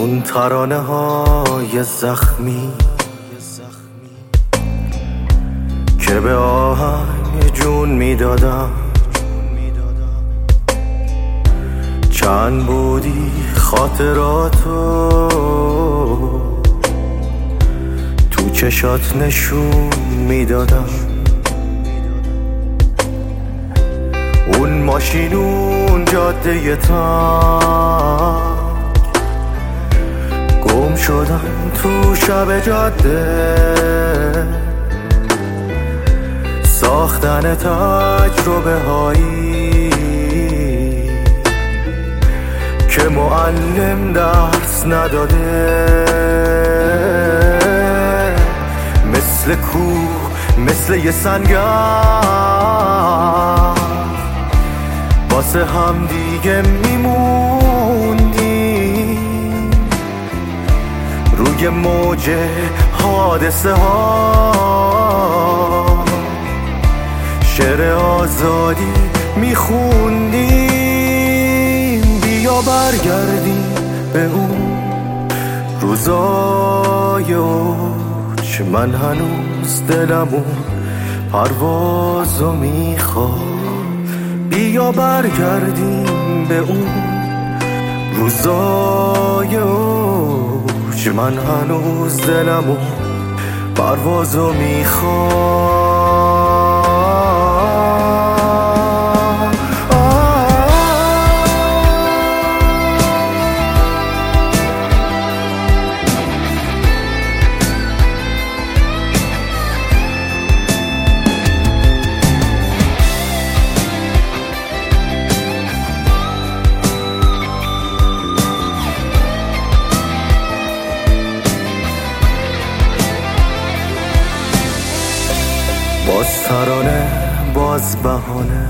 اون ترانه های زخمی که به آهنگ جون میدادم، چند بودی خاطراتو تو چشات نشون میدادم. اون ماشین، اون جاده تنگ، گم شدم تو شب جاده، ساختن تجربه هایی که معلم درس نداده، مثل کوه، مثل یه سنگر واسه هم دیگه میموندیم روی موج حادثه ها، شعر آزادی میخوندیم. بیا برگردیم به اون روزای اوج، من هنوز دلمون پروازو میخواد. بیا برگردیم به اون روزای اوج، من هنوز دلمون پروازو میخواد. باز ترانه، باز بهانه،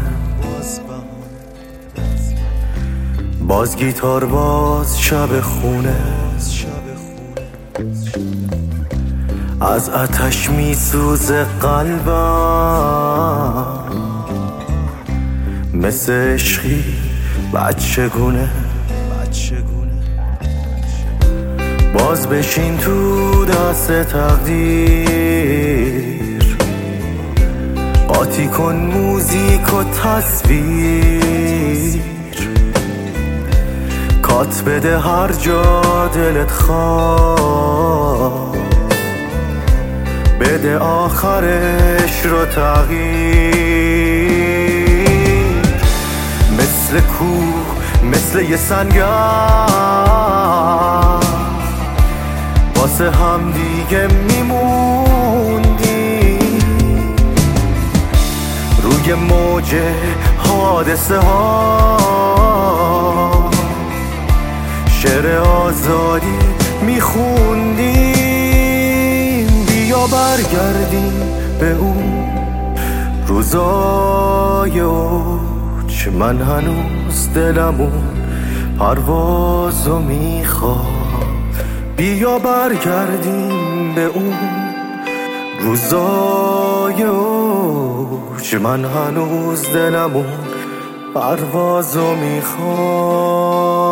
باز گیتار، باز شب خونه، از آتش میسوزه قلبم، مثل عشقی بچگونه. باز بشین تو دست تقدیر، قاطی کن موزیک و تصویر، کات بده هر جا دلت خواد، بده آخرش رو تغییر. مثل کوه، مثل یه سنگر واسه هم دیگه میموندیم روی موج حادثه ها، شعر آزادی میخوندیم. بیا برگردیم به اون روزای اوج، من هنوز دلمون پروازو میخواد. بیا برگردیم به اون روزای اوج، من هنوز دلمون پروازو میخواد.